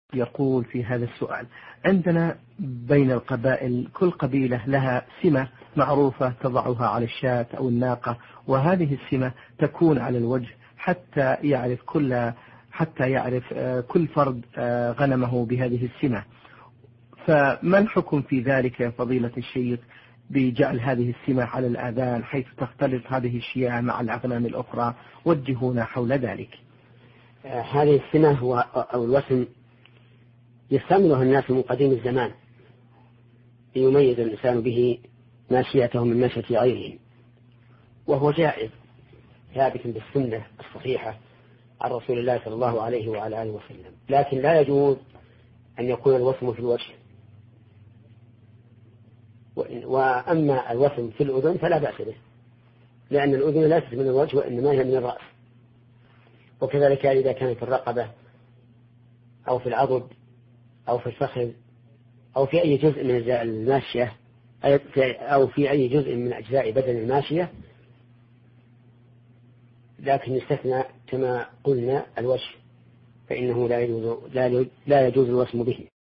يقول في هذا السؤال: عندنا بين القبائل كل قبيلة لها سمة معروفة تضعها على الشاة أو الناقة، وهذه السمة تكون على الوجه حتى يعرف كل فرد غنمه بهذه السمة. فما الحكم في ذلك يا فضيلة الشيخ بجعل هذه السمة على الآذان حيث تختلط هذه الشياه مع الأغنام الأخرى؟ وجهونا حول ذلك. هذه السمة أو الوسم يستعملها الناس من قديم الزمان ليميز الإنسان به ماشيته من ماشية غيره، وهو جائز ثابت بالسنة الصحيحة عن رسول الله صلى الله عليه وعلى آله وسلم، لكن لا يجوز أن يكون الوسم في الوجه، وأما الوسم في الأذن فلا بأس به، لأن الأذن ليست من الوجه وإنما هي من الرأس. وكذلك إذا كان في الرقبة أو في العضد أو في الفخذ أو في أي جزء من أجزاء الماشية أو في أي جزء من أجزاء بدن الماشية، لكن يستثنى كما قلنا الوجه، فإنه لا يجوز الوسم به.